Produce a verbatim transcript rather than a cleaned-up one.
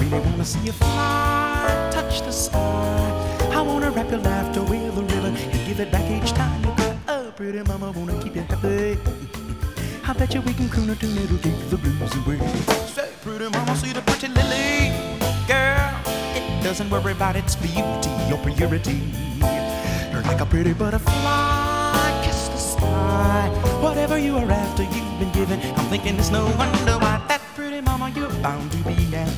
really wanna see you fly, touch the sky. I wanna wrap your laughter with a ribbon and give it back each time you cry. Oh, pretty mama, wanna keep you happy. I bet you we can croon a tune that'll take the blues away. Say, pretty mama, see the pretty lily, girl. It doesn't worry about its beauty or purity. You're like a pretty butterfly, kiss the sky. Whatever you are after, you've been given. I'm thinking it's no wonder why that pretty mama you're bound to be now.